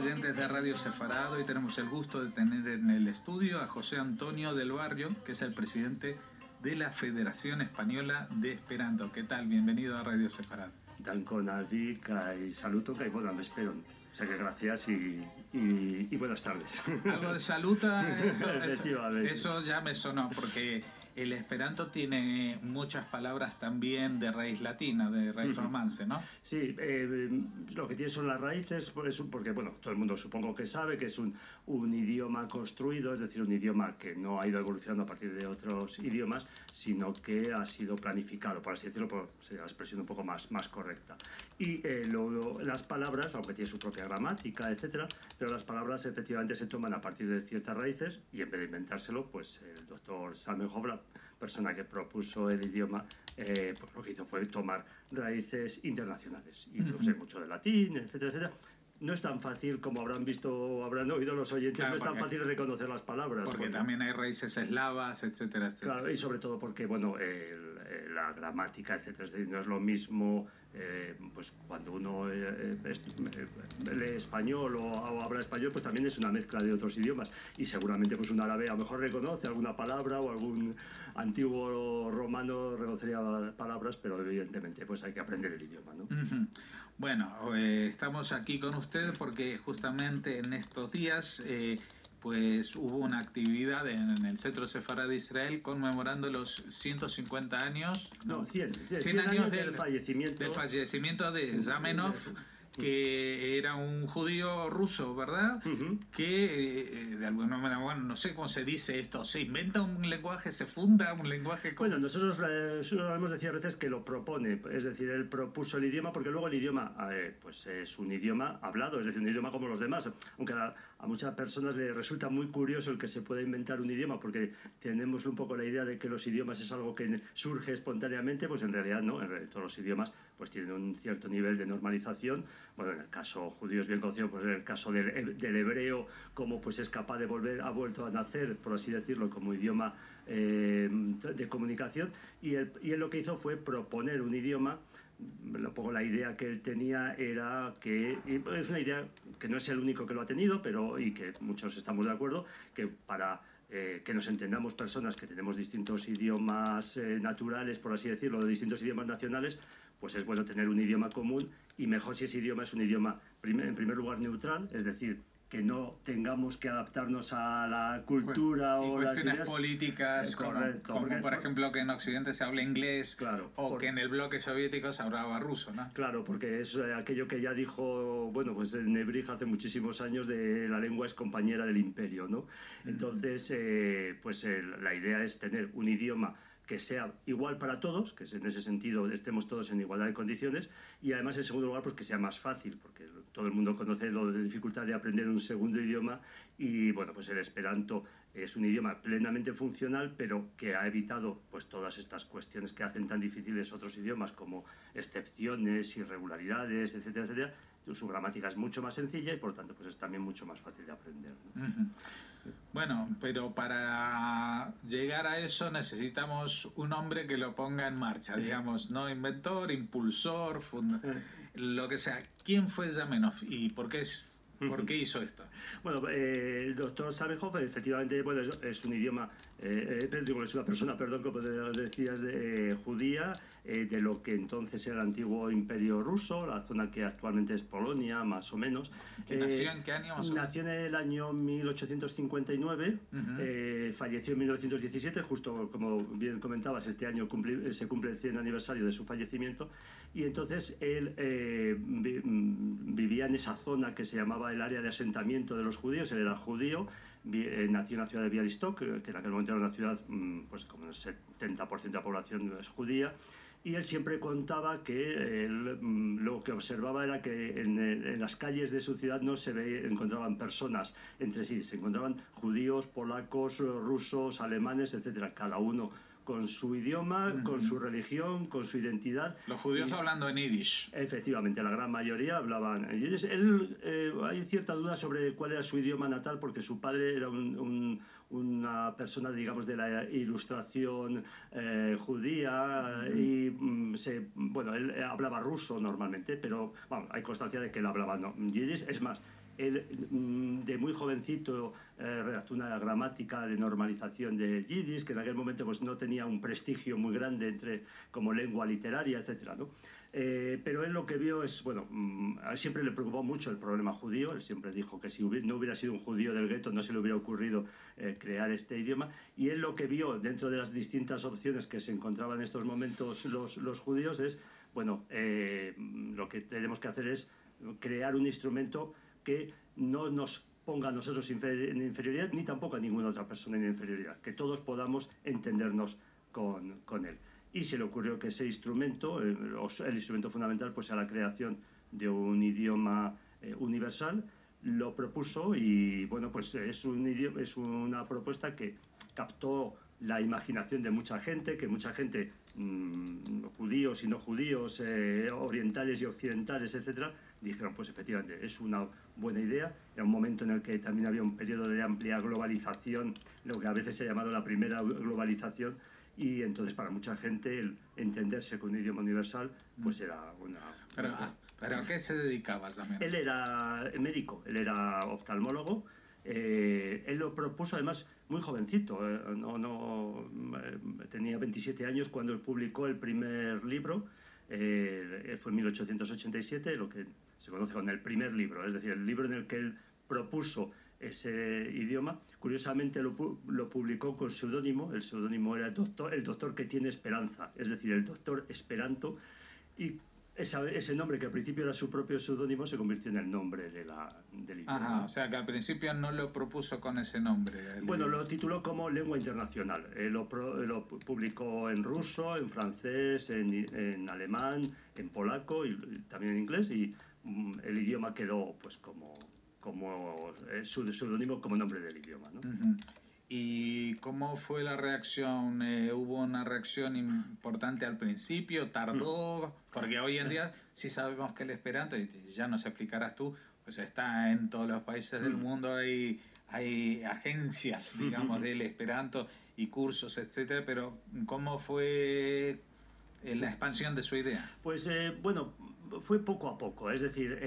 oyentes de Radio Sefarado, y tenemos el gusto de tener en el estudio a José Antonio del Barrio, que es el presidente de la Federación Española de Esperanto. ¿Qué tal? Bienvenido a Radio Sefarado. Dankon aldi kai saluto kai bonan vesperon. O sea que gracias y buenas tardes. Algo de saluta, Efectivamente. eso ya me sonó, porque el esperanto tiene muchas palabras también de raíz latina, de raíz romance, ¿no? Sí, lo que tiene son las raíces, porque bueno, todo el mundo supongo que sabe que es un idioma construido, es decir, un idioma que no ha ido evolucionando a partir de otros idiomas, sino que ha sido planificado, por así decirlo, por la expresión un poco más correcta. Y las palabras, aunque tiene su propia gramática, etcétera, pero las palabras efectivamente se toman a partir de ciertas raíces, y en vez de inventárselo, pues el doctor Zamenhof, la persona que propuso el idioma, pues lo que hizo fue tomar raíces internacionales y no sé mucho de latín, etcétera, etcétera. No es tan fácil, como habrán visto o habrán oído los oyentes, claro, no es tan fácil reconocer las palabras. Porque también hay raíces eslavas, etcétera, etcétera. Claro, y sobre todo porque, bueno, la gramática, etcétera, es decir, no es lo mismo, pues cuando uno lee español o habla español, pues también es una mezcla de otros idiomas. Y seguramente pues un árabe a lo mejor reconoce alguna palabra, o algún antiguo romano reconocería palabras, pero evidentemente pues hay que aprender el idioma, ¿no? Bueno, estamos aquí con usted porque justamente en estos días pues hubo una actividad en el Centro Sefarad de Israel conmemorando los 150 años, no, 100 años del fallecimiento de Zamenhof, que era un judío ruso, ¿verdad? Que de alguna manera, bueno, no sé cómo se dice esto, se inventa un lenguaje, se funda un lenguaje. Bueno, nosotros hemos decir a veces que lo propone, es decir, él propuso el idioma, porque luego el idioma pues es un idioma hablado, es decir, un idioma como los demás, aunque a muchas personas les resulta muy curioso el que se pueda inventar un idioma, porque tenemos un poco la idea de que los idiomas es algo que surge espontáneamente, pues en realidad no, todos los idiomas pues tienen un cierto nivel de normalización. Bueno, en el caso judío es bien conocido, pues en el caso del hebreo, como pues es capaz de ha vuelto a nacer, por así decirlo, como idioma de comunicación, y él lo que hizo fue proponer un idioma. Un poco la idea que él tenía era que, y es una idea que no es el único que lo ha tenido, pero y que muchos estamos de acuerdo, que para que nos entendamos personas que tenemos distintos idiomas naturales, por así decirlo, de distintos idiomas nacionales, pues es bueno tener un idioma común, y mejor si ese idioma es un idioma, en primer lugar, neutral, es decir, que no tengamos que adaptarnos a la cultura y o cuestiones las ideas políticas, correcto, como por ejemplo que en Occidente se habla inglés, claro, que en el bloque soviético se hablaba ruso, ¿no? Claro, porque es aquello que ya dijo, bueno, pues Nebrija hace muchísimos años, de la lengua es compañera del imperio, ¿no? Entonces, pues la idea es tener un idioma que sea igual para todos, que en ese sentido estemos todos en igualdad de condiciones, y además en segundo lugar pues que sea más fácil, porque todo el mundo conoce la dificultad de aprender un segundo idioma, y bueno, pues el esperanto es un idioma plenamente funcional, pero que ha evitado pues todas estas cuestiones que hacen tan difíciles otros idiomas, como excepciones, irregularidades, etcétera, etcétera. Su gramática es mucho más sencilla y por tanto pues es también mucho más fácil de aprender, ¿no? Bueno, pero para llegar a eso necesitamos un hombre que lo ponga en marcha, digamos, ¿no? Inventor, impulsor, lo que sea. ¿Quién fue Zamenhof y por qué hizo esto? Bueno, el doctor Zamenhof efectivamente, bueno, es un idioma, es una persona, perdón, como decías, judía, de lo que entonces era el antiguo Imperio Ruso, la zona que actualmente es Polonia, más o menos. ¿Nació en qué año? Nació en el año 1859, falleció en 1917, justo como bien comentabas, este año se cumple el 100 aniversario de su fallecimiento, y entonces él vivía en esa zona que se llamaba el área de asentamiento de los judíos. Él era judío, nació en la ciudad de Bialystok, que en aquel momento era una ciudad, pues como el 70% de la población es judía, y él siempre contaba que lo que observaba era que en las calles de su ciudad no se encontraban personas entre sí, se encontraban judíos, polacos, rusos, alemanes, etcétera, cada uno con su idioma, con su religión, con su identidad. Los judíos hablando en yiddish. Efectivamente, la gran mayoría hablaban en yiddish. Hay cierta duda sobre cuál era su idioma natal, porque su padre era una persona, digamos, de la ilustración judía, y bueno, él hablaba ruso normalmente, pero bueno, hay constancia de que él hablaba yiddish. Es más, Él, de muy jovencito, redactó una gramática de normalización de yiddish, que en aquel momento pues, no tenía un prestigio muy grande como lengua literaria, etcétera, ¿no? Pero él lo que vio es, bueno, siempre le preocupó mucho el problema judío. Él siempre dijo que si no hubiera sido un judío del gueto no se le hubiera ocurrido crear este idioma. Y él lo que vio dentro de las distintas opciones que se encontraban en estos momentos los judíos es, bueno, lo que tenemos que hacer es crear un instrumento que no nos ponga a nosotros en inferioridad, ni tampoco a ninguna otra persona en inferioridad, que todos podamos entendernos con él. Y se le ocurrió que ese instrumento, el instrumento fundamental, pues a la creación de un idioma universal, lo propuso y bueno, pues es una propuesta que captó la imaginación de mucha gente, que mucha gente, judíos y no judíos, orientales y occidentales, etcétera, dijeron, pues efectivamente, es una buena idea. Era un momento en el que también había un periodo de amplia globalización, lo que a veces se ha llamado la primera globalización, y entonces para mucha gente el entenderse con un idioma universal pues era una... Pero, ¿pero a qué se dedicaba Zamenhof? Él era médico, él era oftalmólogo. Él lo propuso además muy jovencito, tenía 27 años cuando él publicó el primer libro. Fue en 1887, lo que se conoce como el primer libro, es decir, el libro en el que él propuso ese idioma. Curiosamente lo publicó con seudónimo. El seudónimo era el doctor que tiene esperanza, es decir, el doctor Esperanto. Y ese nombre, que al principio era su propio seudónimo, se convirtió en el nombre del idioma, Ajá, ¿no? o sea que al principio no lo propuso con ese nombre. Bueno, lo tituló como lengua internacional. Lo publicó en ruso, en francés, en alemán, en polaco y también en inglés. Y el idioma quedó pues como su seudónimo, como nombre del idioma, ¿no? ¿Y cómo fue la reacción? ¿Hubo una reacción importante al principio? ¿Tardó? Porque hoy en día sí sabemos que el Esperanto, y ya nos explicarás tú, pues está en todos los países del mundo, hay agencias, digamos, del Esperanto y cursos, etcétera, pero ¿cómo fue la expansión de su idea? Pues bueno, fue poco a poco. Es decir,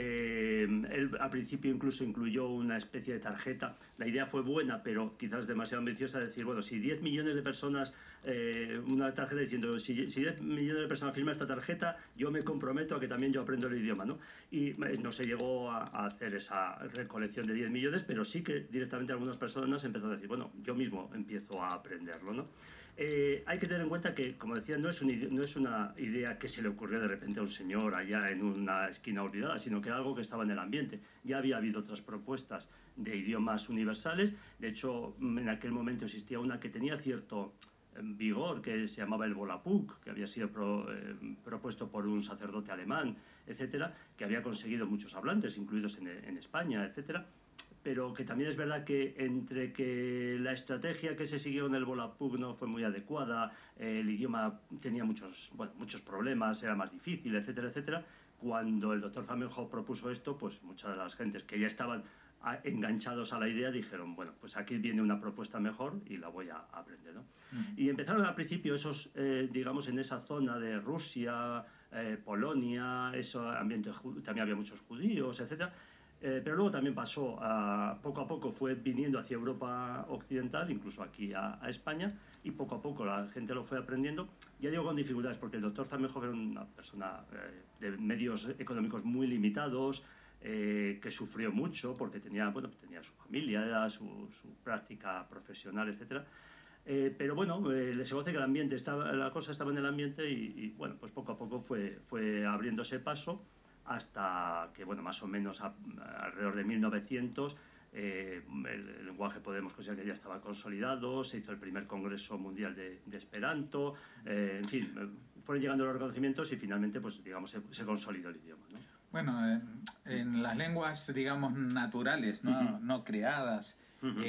él al principio incluso incluyó una especie de tarjeta. La idea fue buena, pero quizás demasiado ambiciosa. Decir, bueno, si 10 millones de personas, una tarjeta diciendo, si 10 millones de personas firman esta tarjeta, yo me comprometo a que también yo aprendo el idioma, ¿no? Y no se llegó a hacer esa recolección de 10 millones, pero sí que directamente algunas personas empezaron a decir, bueno, yo mismo empiezo a aprenderlo, ¿no? Hay que tener en cuenta que, como decía, no es una idea que se le ocurrió de repente a un señor allá en una esquina olvidada, sino que era algo que estaba en el ambiente. Ya había habido otras propuestas de idiomas universales. De hecho, en aquel momento existía una que tenía cierto vigor, que se llamaba el Volapük, que había sido propuesto por un sacerdote alemán, etcétera, que había conseguido muchos hablantes, incluidos en España, etcétera. Pero que también es verdad que entre que la estrategia que se siguió en el Volapük no fue muy adecuada, el idioma tenía muchos problemas, era más difícil, etcétera, etcétera, cuando el doctor Zamenhof propuso esto, pues muchas de las gentes que ya estaban enganchados a la idea dijeron, bueno, pues aquí viene una propuesta mejor y la voy a aprender, ¿no? Y empezaron al principio esos, digamos, en esa zona de Rusia, Polonia, ese ambiente, también había muchos judíos, etcétera. Pero luego también pasó, poco a poco fue viniendo hacia Europa Occidental, incluso aquí a España, y poco a poco la gente lo fue aprendiendo. Ya digo con dificultades, porque el doctor Zamenhof era una persona de medios económicos muy limitados, que sufrió mucho porque tenía su familia, su práctica profesional, etcétera. Pero bueno, se conoce que la cosa estaba en el ambiente y bueno, pues poco a poco fue abriéndose paso hasta que, bueno, más o menos alrededor de 1900 el lenguaje podemos considerar que ya estaba consolidado, se hizo el primer Congreso Mundial de Esperanto, en fin, fueron llegando los reconocimientos y finalmente, pues digamos, se consolidó el idioma, ¿no? Bueno, en las lenguas, digamos, naturales, no creadas,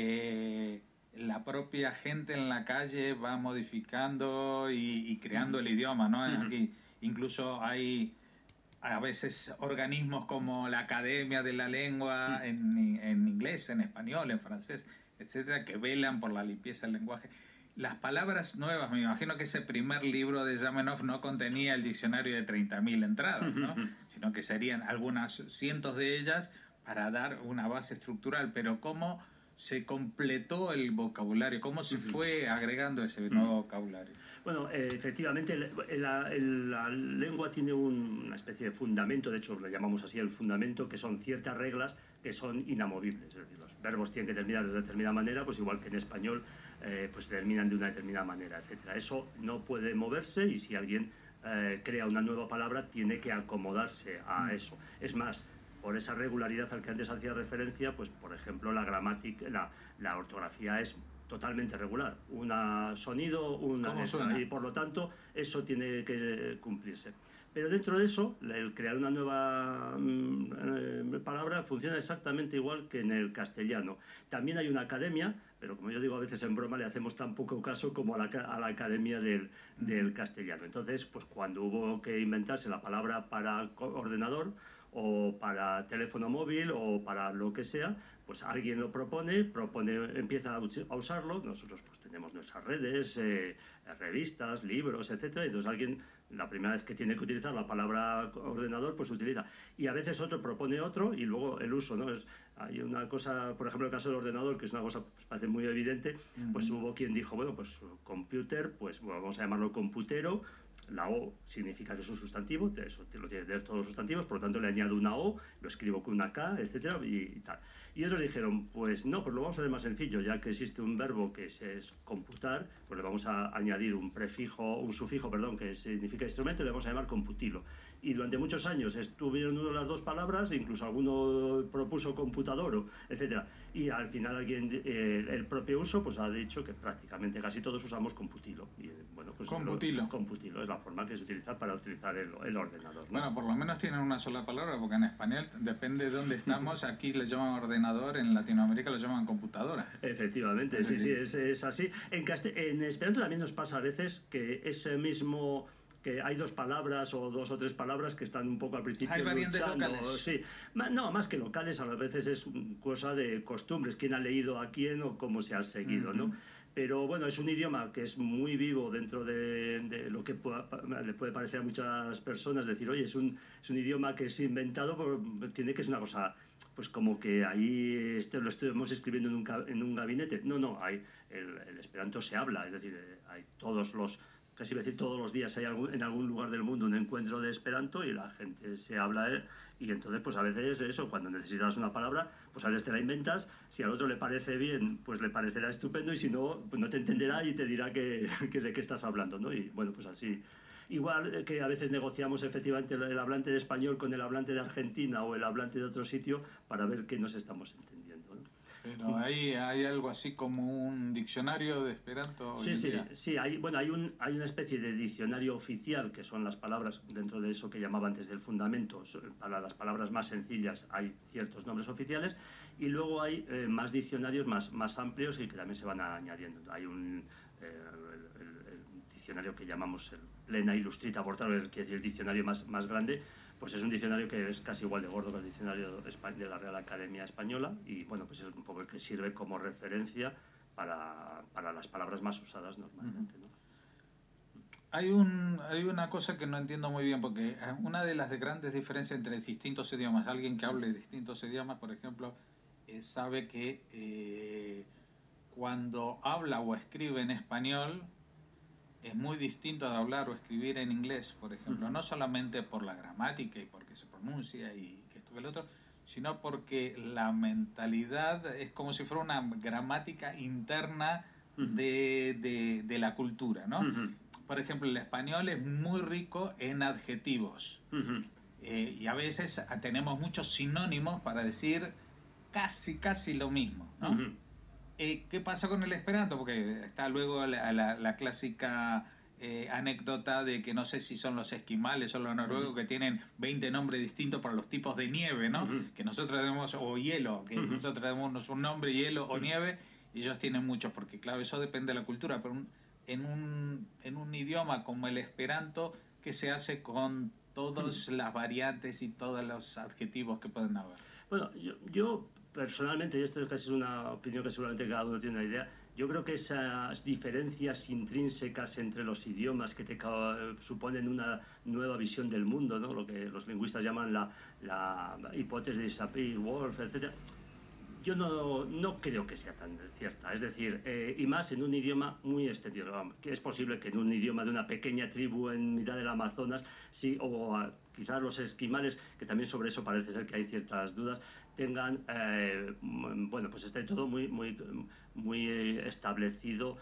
la propia gente en la calle va modificando y creando el idioma, ¿no? Aquí incluso hay a veces organismos como la Academia de la Lengua en inglés, en español, en francés, etcétera, que velan por la limpieza del lenguaje. Las palabras nuevas, me imagino que ese primer libro de Zamenhof no contenía el diccionario de 30.000 entradas, ¿no? Sino que serían algunas cientos de ellas para dar una base estructural, pero cómo se completó el vocabulario, cómo se fue agregando ese nuevo vocabulario. Bueno, efectivamente, la lengua tiene una especie de fundamento, de hecho le llamamos así el fundamento, que son ciertas reglas que son inamovibles. Es decir, los verbos tienen que terminar de una determinada manera, pues igual que en español, pues terminan de una determinada manera, etcétera. Eso no puede moverse y si alguien crea una nueva palabra, tiene que acomodarse a eso. Es más, por esa regularidad al que antes hacía referencia, pues por ejemplo la gramática, la ortografía es totalmente regular, un sonido, una ¿Cómo letra, y suena? por lo tanto eso tiene que cumplirse. Pero dentro de eso, el crear una nueva palabra funciona exactamente igual que en el castellano. También hay una academia, pero como yo digo, a veces en broma le hacemos tan poco caso como a la academia del castellano. Entonces, pues cuando hubo que inventarse la palabra para ordenador, o para teléfono móvil o para lo que sea, pues alguien lo propone, empieza a usarlo, nosotros pues tenemos nuestras redes, revistas, libros, etcétera, y entonces alguien la primera vez que tiene que utilizar la palabra ordenador, pues utiliza. Y a veces otro propone otro y luego el uso, ¿no? Hay una cosa, por ejemplo, el caso del ordenador, que es una cosa, pues parece muy evidente, pues hubo quien dijo, bueno, pues computer, pues bueno, vamos a llamarlo computero. La O significa que es un sustantivo, eso lo tiene que tener todos los sustantivos, por lo tanto le añado una O, lo escribo con una K, etcétera, y tal. Y otros dijeron, pues no, pues lo vamos a hacer más sencillo, ya que existe un verbo que es computar, pues le vamos a añadir un sufijo, perdón, que significa instrumento, y le vamos a llamar computilo. Y durante muchos años estuvieron una de las dos palabras, incluso alguno propuso computador, etcétera. Y al final el propio uso pues ha dicho que prácticamente casi todos usamos computilo. Y bueno, pues Computilo. computilo es la forma que se utiliza para utilizar el ordenador, ¿no? Bueno, por lo menos tienen una sola palabra, porque en español, depende de dónde estamos, aquí le llaman ordenador, en Latinoamérica lo llaman computadora. Efectivamente, Es sí, sí, decir, es así. En Esperanto también nos pasa a veces que ese mismo que hay dos palabras o dos o tres palabras que están un poco al hay principio variantes luchando, locales. sí, no, más que locales, a veces es cosa de costumbres, quién ha leído a quién o cómo se ha seguido, ¿no? Pero bueno, es un idioma que es muy vivo dentro de lo que le puede parecer a muchas personas, decir, oye, es un idioma que es inventado, tiene que es una cosa, pues como que ahí lo estamos escribiendo en un gabinete. No, el esperanto se habla, es decir, hay casi decir todos los días hay en algún lugar del mundo un encuentro de esperanto y la gente se habla y entonces pues a veces eso, cuando necesitas una palabra, pues a veces te la inventas, si al otro le parece bien, pues le parecerá estupendo y si no, pues no te entenderá y te dirá que de qué estás hablando, ¿no? Y bueno, pues así. Igual que a veces negociamos efectivamente el hablante de español con el hablante de Argentina o el hablante de otro sitio para ver qué nos estamos entendiendo, ¿no? Pero ahí hay algo así como un diccionario de Esperanto hoy Sí, en sí, día. sí. Hay una especie de diccionario oficial que son las palabras dentro de eso que llamaba antes del fundamento. Para las palabras más sencillas hay ciertos nombres oficiales y luego hay más diccionarios más amplios y que también se van añadiendo. Hay el diccionario que llamamos el Plena Illustrita Portal, que es el diccionario más grande, pues es un diccionario que es casi igual de gordo que el diccionario de la Real Academia Española y bueno, pues es un poco el que sirve como referencia para las palabras más usadas normalmente, ¿no? Hay una cosa que no entiendo muy bien, porque una de las grandes diferencias entre distintos idiomas, alguien que hable distintos idiomas, por ejemplo, sabe que cuando habla o escribe en español, es muy distinto de hablar o escribir en inglés, por ejemplo, no solamente por la gramática y porque se pronuncia y que esto que el otro, sino porque la mentalidad es como si fuera una gramática interna de la cultura, ¿no? Por ejemplo, el español es muy rico en adjetivos y a veces tenemos muchos sinónimos para decir casi lo mismo, ¿no? ¿Qué pasa con el esperanto? Porque está luego la clásica anécdota de que no sé si son los esquimales o los noruegos que tienen 20 nombres distintos para los tipos de nieve, ¿no? Que nosotros tenemos, o hielo, que nosotros tenemos un nombre hielo o nieve, y ellos tienen muchos, porque claro, eso depende de la cultura, pero en un idioma como el esperanto, ¿qué se hace con todas las variantes y todos los adjetivos que pueden haber? Bueno, yo personalmente, y esto casi es una opinión que seguramente cada uno tiene una idea, yo creo que esas diferencias intrínsecas entre los idiomas que te suponen una nueva visión del mundo, ¿no? Lo que los lingüistas llaman la hipótesis de Sapir-Whorf, etcétera, yo no creo que sea tan cierta. Es decir, y más en un idioma muy extendido. Vamos, que es posible que en un idioma de una pequeña tribu en mitad del Amazonas, sí, o quizás los esquimales, que también sobre eso parece ser que hay ciertas dudas, tengan, bueno, pues esté todo muy establecido,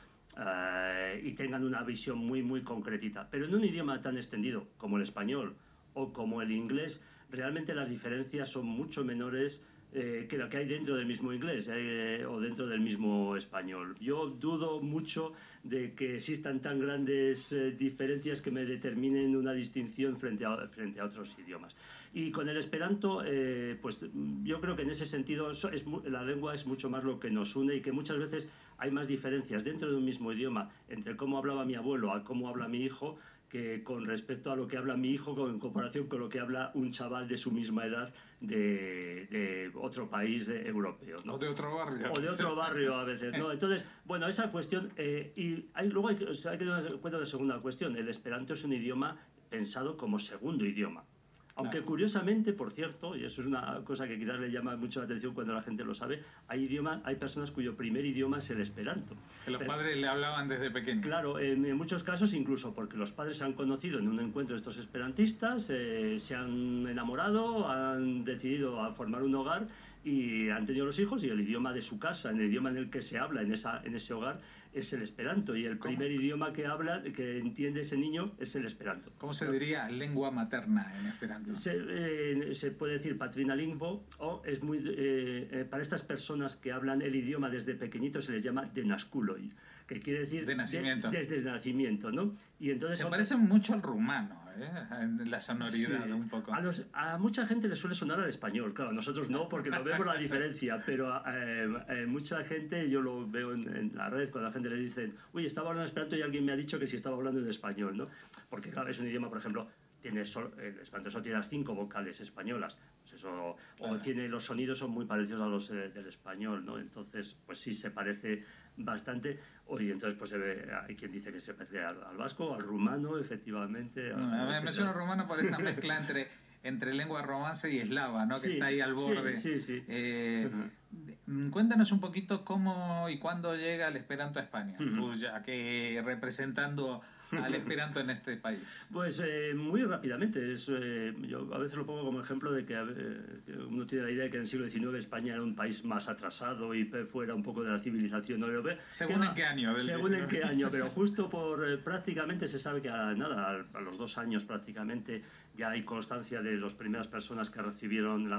y tengan una visión muy concretita. Pero en un idioma tan extendido como el español o como el inglés, realmente las diferencias son mucho menores, que lo que hay dentro del mismo inglés, o dentro del mismo español. Yo dudo mucho de que existan tan grandes diferencias que me determinen una distinción frente a otros idiomas. Y con el esperanto, pues yo creo que en ese sentido la lengua es mucho más lo que nos une, y que muchas veces hay más diferencias dentro de un mismo idioma entre cómo hablaba mi abuelo a cómo habla mi hijo, que con respecto a lo que habla mi hijo en comparación con lo que habla un chaval de su misma edad de otro país europeo, ¿no? O de otro barrio. O de otro barrio a veces, ¿no? Entonces, bueno, esa cuestión, luego hay que tener en cuenta la segunda cuestión. El esperanto es un idioma pensado como segundo idioma. Aunque Claro. curiosamente, por cierto, y eso es una cosa que quizás le llama mucho la atención cuando la gente lo sabe, hay personas cuyo primer idioma es el esperanto. Que los Pero, padres le hablaban desde pequeño. claro, en muchos casos incluso porque los padres se han conocido en un encuentro de estos esperantistas, se han enamorado, han decidido a formar un hogar y han tenido los hijos, y el idioma de su casa, en el idioma en el que se habla en ese hogar, es el esperanto, y el ¿Cómo, primer idioma que entiende ese niño es el esperanto. cómo se diría lengua materna en esperanto? Se puede decir patrina lingvo, o para estas personas que hablan el idioma desde pequeñitos se les llama denasculoi, que quiere decir De nacimiento. desde el nacimiento, ¿no? Y entonces Se parecen mucho al rumano, ¿eh? En la sonoridad sí, un poco. a mucha gente le suele sonar al español, claro, a nosotros no, porque lo vemos la diferencia, pero mucha gente, yo lo veo en la red, cuando la gente le dicen, uy, estaba hablando en esperanto y alguien me ha dicho que si estaba hablando en español, ¿no? Porque claro, es un idioma, por ejemplo, el esperanto solo tiene las 5 vocales españolas, pues eso, o Claro. tiene, los sonidos son muy parecidos a los del español, ¿no? Entonces, pues sí, se parece bastante. Oye, entonces pues hay quien dice que se parece al vasco, al rumano, efectivamente, Me etcétera. suena rumano por esa mezcla entre lengua romance y eslava, ¿no? Que está Sí, ahí al sí, borde. sí, sí. Eh, Ajá. Cuéntanos un poquito cómo y cuándo llega el Esperanto a España, Ujú. tú ya que representando al Esperanto en este país. Pues muy rápidamente. Yo a veces lo pongo como ejemplo de que uno tiene la idea de que en el siglo XIX España era un país más atrasado y fuera un poco de la civilización europea. ¿Qué ¿Según en va? qué año del Según en 19? qué año, pero justo prácticamente se sabe que a los 2 años prácticamente ya hay constancia de las primeras personas que recibieron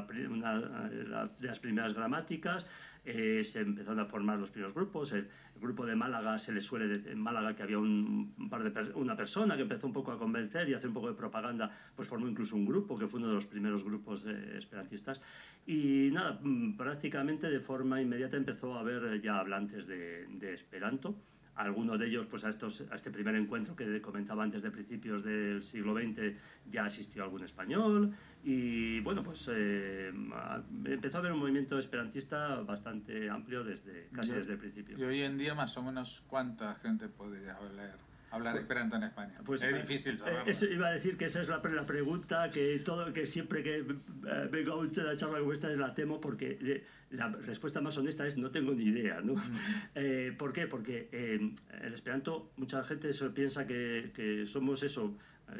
de las primeras gramáticas. Se empezaron a formar los primeros grupos. El grupo de Málaga, se le suele decir en Málaga que había una persona que empezó un poco a convencer y a hacer un poco de propaganda, pues formó incluso un grupo que fue uno de los primeros grupos esperantistas. Y nada, prácticamente de forma inmediata empezó a haber ya hablantes de Esperanto. Alguno de ellos, pues a este primer encuentro que comentaba antes de principios del siglo XX, ya asistió algún español. Y bueno, pues empezó a haber un movimiento esperantista bastante amplio casi Yo- desde el principio. y hoy en día más o menos cuánta gente podría hablar Pues, Esperanto en España. pues Es difícil saberlo. iba a decir que esa es la pregunta que siempre que vengo a una charla como esta la temo, porque la respuesta más honesta es no tengo ni idea, ¿no? Ujú. ¿Por qué? Porque el esperanto, mucha gente piensa que somos eso,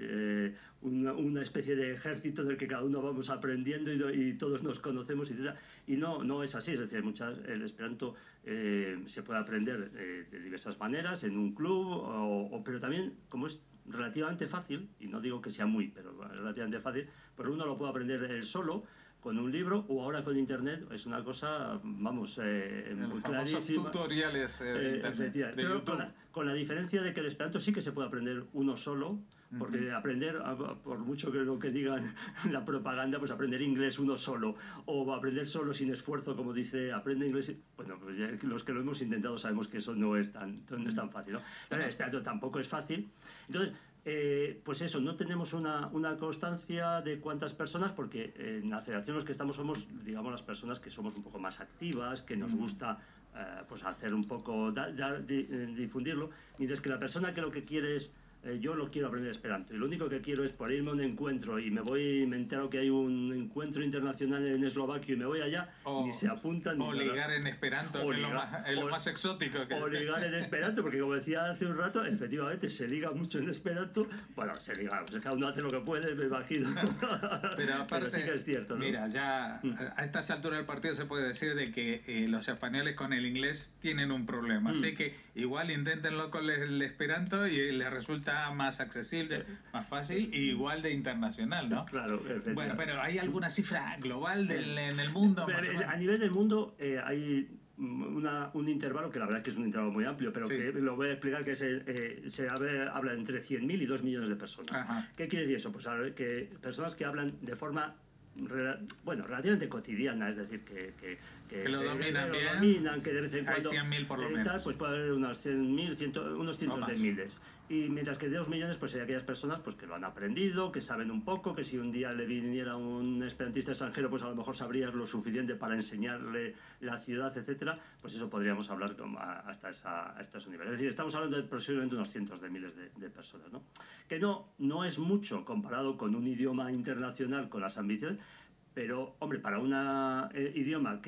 una especie de ejército del que cada uno vamos aprendiendo y todos nos conocemos, y no es así. Es decir, el esperanto se puede aprender de diversas maneras en un club, pero también, como es relativamente fácil, y no digo que sea pero relativamente fácil, pues uno lo puede aprender él solo con un libro, o ahora con internet. Es una cosa, vamos, Los famosos clarísima. tutoriales de internet, Efectivamente, de pero YouTube. con la diferencia de que el esperanto sí que se puede aprender uno solo, Ujú. porque por mucho que lo que digan la propaganda, pues aprender inglés uno solo, o aprender solo sin esfuerzo, como dice, aprende inglés. Bueno, pues ya los que lo hemos intentado sabemos que eso no es tan Mm. fácil, ¿no? Entonces, el Bueno, esperanto tampoco es fácil. Entonces, Pues eso, no tenemos una constancia de cuántas personas, porque en la federación los que estamos somos, digamos, las personas que somos un poco más activas, que nos Mm. gusta pues hacer un poco, difundirlo, mientras que la persona que lo que quiere es, yo lo quiero aprender Esperanto, y lo único que quiero es por irme a un encuentro y me entero que hay un encuentro internacional en Eslovaquia y me voy allá, ni O, se apuntan ni o nada. ligar en esperanto, O que ligar, es lo más exótico o que... ligar en Esperanto, porque como decía hace un rato, efectivamente se liga mucho en Esperanto. Bueno, se liga, pues cada uno hace lo que puede, me imagino. Pero Pero sí que aparte, es cierto, ¿no? mira, ya a estas alturas del partido se puede decir de que los españoles con el inglés tienen un problema. Mm. Así que igual inténtenlo con el esperanto y les resulta más accesible, más fácil y igual de internacional, ¿no? Claro, Bueno, efectivamente. pero ¿hay alguna cifra global Eh, en el mundo, más o menos? a nivel del mundo hay un intervalo que la verdad es que es un intervalo muy amplio, pero Sí. que lo voy a explicar, que habla entre 100.000 y 2 millones de personas. Ajá. ¿Qué quiere decir eso? Pues que personas que hablan de forma bueno, relativamente cotidiana, es decir, Que lo que se dominan lo bien, dominan, que de vez en hay cuando 100.000 por lo tal, menos, pues puede haber unos 100.000, unos o cientos de más. miles. Y mientras que de 2 millones, pues hay aquellas personas pues, que lo han aprendido, que saben un poco, que si un día le viniera un esperantista extranjero, pues a lo mejor sabrías lo suficiente para enseñarle la ciudad, etcétera. Pues eso podríamos hablar hasta ese nivel. Es decir, estamos hablando de posiblemente unos cientos de miles de personas, ¿no? Que no es mucho comparado con un idioma internacional con las ambiciones, pero, hombre, para un idioma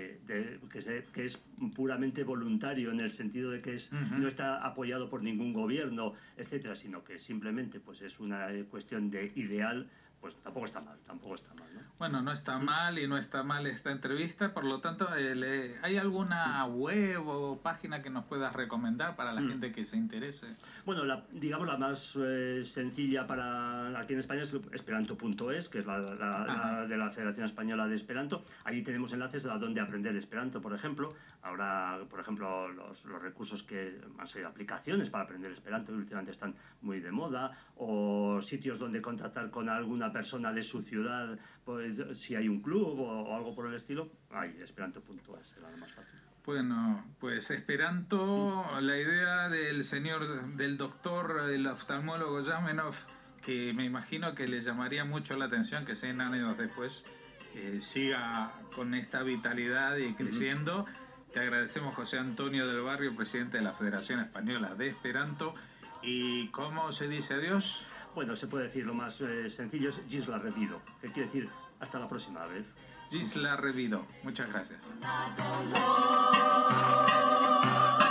que es puramente voluntario en el sentido de que no Ujú. está apoyado por ningún gobierno, etcétera, sino que simplemente pues, es una cuestión de ideal, pues tampoco está mal, ¿no? Bueno, no está Mm. mal y no está mal esta entrevista, por lo tanto, ¿hay Mm. alguna web o página que nos puedas recomendar para la Mm. gente que se interese? Bueno, digamos la más sencilla para aquí en España es esperanto.es, que es Ajá. la de la Federación Española de Esperanto. Allí tenemos enlaces a donde aprender Esperanto, por ejemplo. Ahora, por ejemplo, los recursos que han sido aplicaciones para aprender Esperanto, que últimamente están muy de moda, o sitios donde contactar con alguna persona de su ciudad, pues si hay un club o algo por el estilo. Ahí, esperanto.es será lo más fácil. Bueno, pues Mm. Esperanto, la idea del señor, del doctor, el oftalmólogo Yamenov, que me imagino que le llamaría mucho la atención que 100 años después siga con esta vitalidad y Ujú. creciendo. Te agradecemos, José Antonio del Barrio, presidente de la Federación Española de Esperanto. ¿Y cómo se dice adiós? Bueno, se puede decir lo más sencillo es Gisla Revido, que quiere decir hasta la próxima vez. Gisla Revido. Muchas gracias.